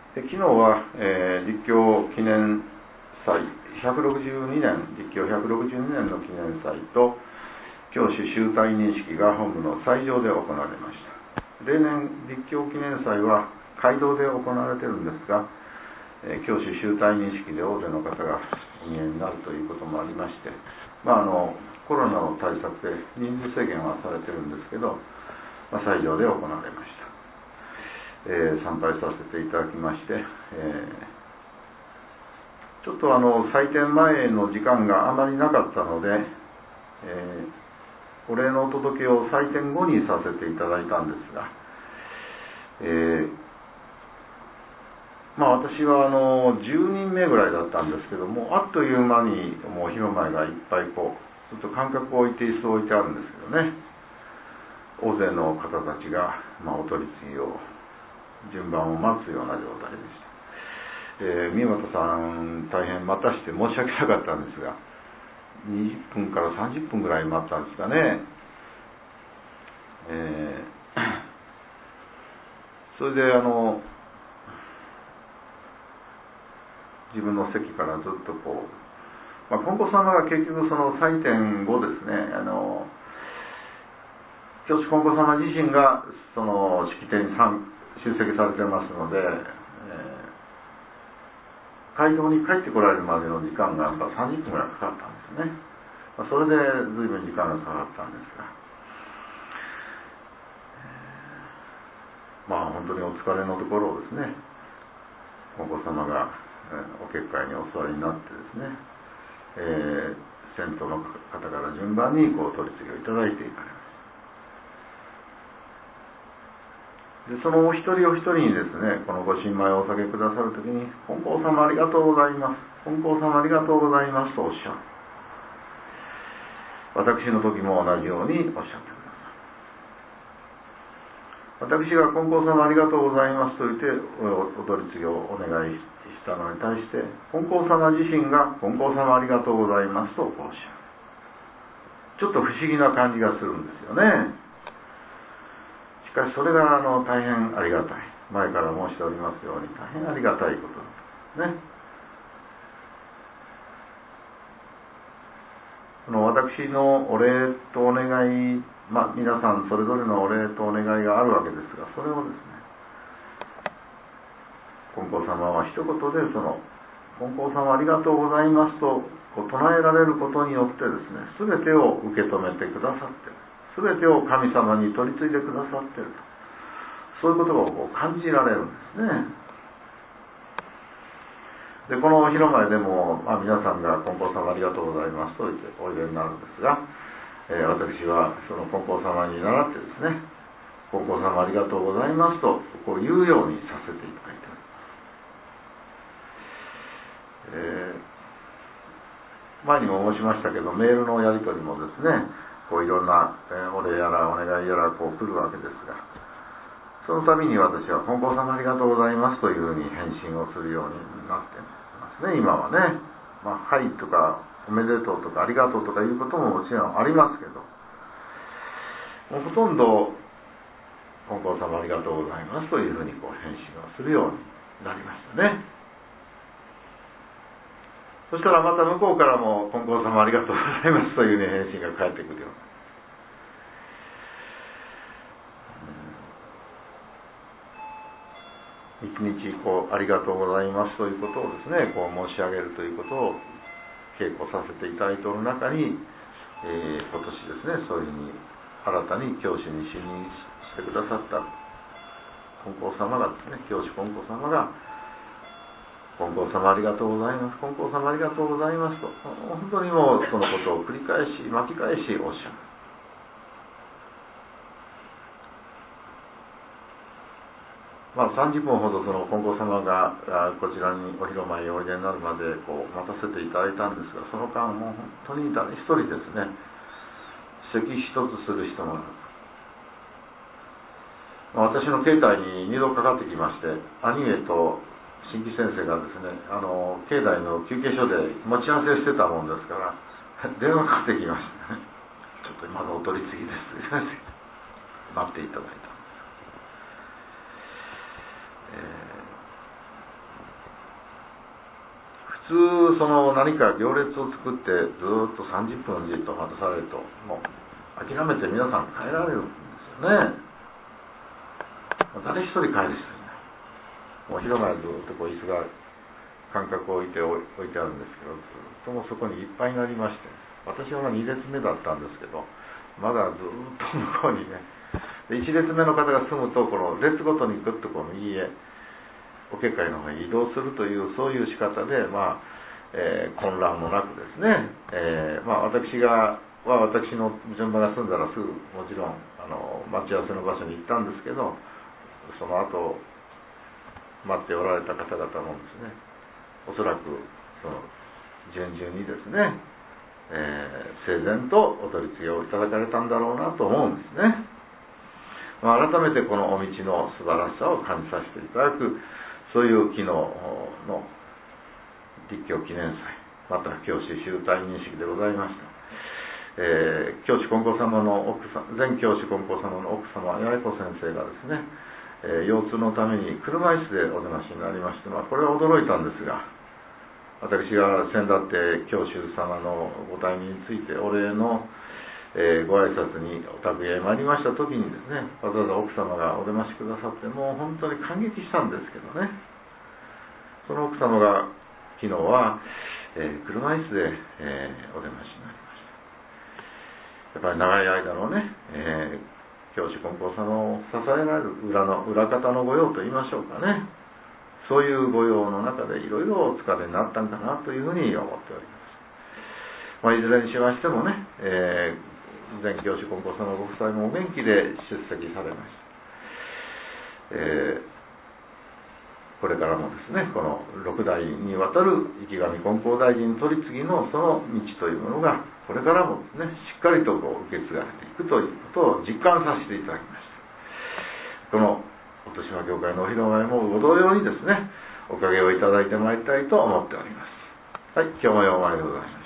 昨日は、立教記念祭162年、立教162年の記念祭と教師集大認識が本部の斎場で行われました。例年立教記念祭は街道で行われているんですが、教師集大認識で大勢の方がお見えになるということもありまして、コロナの対策で人数制限はされているんですけど、斎場で行われました。参拝させていただきまして、ちょっと祭典前の時間があまりなかったので、お礼のお届けを祭典後にさせていただいたんですが、私は10人目ぐらいだったんですけども、あっという間にもう広前がいっぱいちょっと間隔を置いて椅子を置いてあるんですけどね、大勢の方たちが、お取り次ぎを順番を待つような状態でした。三本さん大変待たして申し訳なかったんですが、20分から30分ぐらい待ったんですかね。それで自分の席からずっと金子様が結局その祭典後ですね、教師金子様自身がその式典に出席されてますので、会場に帰ってこられるまでの時間が30分ぐらいかかったんですね。それで随分時間がかかったんですが、本当にお疲れのところをですね、金子様がお結界にお座りになってですね、先頭の方から順番に取り次ぎをいただいていかれます。でそのお一人お一人にですね、このご神米をお下げくださるときに、金光様ありがとうございます、金光様ありがとうございますとおっしゃる。私の時も同じようにおっしゃってください。私が金光様ありがとうございますと言ってお取り次ぎをお願いしたのに対して、金光様自身が金光様ありがとうございますとおっしゃる。ちょっと不思議な感じがするんですよね。しかしそれが大変ありがたい、前から申しておりますように大変ありがたいことですね。私のお礼とお願い、皆さんそれぞれのお礼とお願いがあるわけですが、それをですね、金光様は一言で金光様ありがとうございますと唱えられることによってですね、全てを受け止めてくださっている、全てを神様に取り次いでくださっていると、そういうことを感じられるんですね。でこのお広前でも、皆さんが金光様ありがとうございますと言っておいでになるんですが、私はその金光様に倣ってですね、金光様ありがとうございますと言うようにさせていただいております。前にも申しましたけど、メールのやり取りもですね、いろんなお礼やらお願いやら来るわけですが、その度に私は金光様ありがとうございますというふうに返信をするようになってますね、今はね。はいとかおめでとうとかありがとうとかいうことももちろんありますけど、もうほとんど金光様ありがとうございますというふうに返信をするようになりましたね。そしたらまた向こうからも金光様ありがとうございますという、返信が返ってくるような、一日ありがとうございますということをですね、申し上げるということを稽古させていただいておる中に、今年ですね、そういうふうに新たに教師に就任してくださった金光様がですね、教師金光様が金光様ありがとうございます、金光様ありがとうございますと、本当にもうそのことを繰り返し巻き返しおっしゃる。30分ほどその金光様がこちらにお広間へおいでになるまで待たせていただいたんですが、その間もう本当に誰一人ですね、席一つする人もなく、私の携帯に2度かかってきまして、兄上と新規先生がですね、境内の休憩所で待ち合わせしてたもんですから電話かかってきましてね、ちょっと今のお取り次ぎです待っていただいた。 普通何か行列を作ってずっと30分じっと待たされるともう諦めて皆さん帰られるんですよね。誰一人帰る人いない。もう広場にずっと椅子が間隔を置いてあるんですけど、ずっともうそこにいっぱいになりまして、私は2列目だったんですけど、まだずっと向こうにね、で1列目の方が住むとこの列ごとにぐっと右へお結界の方に移動するというそういう仕方で、混乱もなくですね、私の順番が済んだらすぐもちろん待ち合わせの場所に行ったんですけど、その後待っておられた方々もですね、おそらく順々にですね、整然とお取り次ぎをいただかれたんだろうなと思うんですね。改めてこのお道の素晴らしさを感じさせていただく、そういう昨日の立教記念祭、また教師集大認識でございました。教師金光様の前教師金光様の奥様八重子先生がですね、腰痛のために車椅子でお出ましになりまして、これは驚いたんですが、私が先だって教師様のご退任についてお礼のご挨拶にお宅へ参りました時にですね、わざわざ奥様がお出ましくださって、もう本当に感激したんですけどね、その奥様が昨日は、車椅子で、お出ましになりました。やっぱり長い間のね、教師金光様を支えられる裏方の御用と言いましょうかね、そういう御用の中でいろいろお疲れになったんだなというふうに思っております。いずれにしましてもね、前教師金光様ご夫妻もお元気で出席されました。これからもですね、この6代にわたる池上金光大臣取り次ぎのその道というものがこれからもですね、しっかりと受け継がれていくということを実感させていただきました。この音島教会のお披露目もご同様にですね、おかげをいただいてまいりたいと思っております。はい、今日もお前でございます。